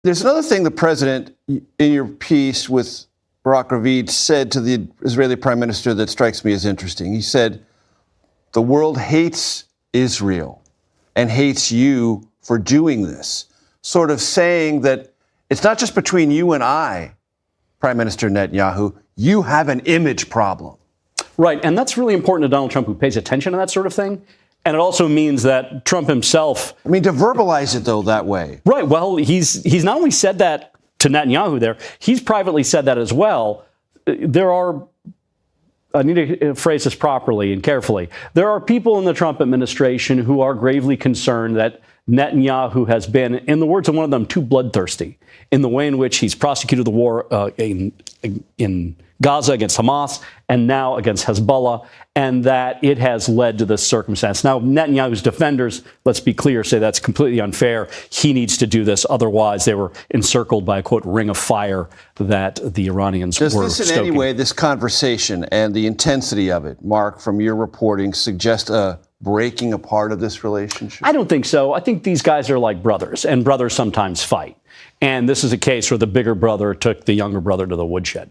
There's another thing the president, in your piece with Barak Ravid, said to the Israeli prime minister that strikes me as interesting. He said, the world hates Israel and hates you for doing this, sort of saying that it's not just between you and I, Prime Minister Netanyahu, you have an image problem. Right, and that's really important to Donald Trump, who pays attention to that sort of thing. And it also means that Trump himself... I mean, to verbalize it, though, that way. Right, well, he's not only said that to Netanyahu there, he's privately said that as well. There are... I need to phrase this properly and carefully. There are people in the Trump administration who are gravely concerned that Netanyahu has been, in the words of one of them, too bloodthirsty in the way in which he's prosecuted the war in Gaza against Hamas and now against Hezbollah, and that it has led to this circumstance. Now, Netanyahu's defenders, let's be clear, say that's completely unfair. He needs to do this. Otherwise, they were encircled by a, quote, ring of fire that the Iranians were stoking. Does this in any way, this conversation and the intensity of it, Mark, from your reporting, suggest a breaking apart of this relationship? I don't think so. I think these guys are like brothers, and brothers sometimes fight. And this is a case where the bigger brother took the younger brother to the woodshed.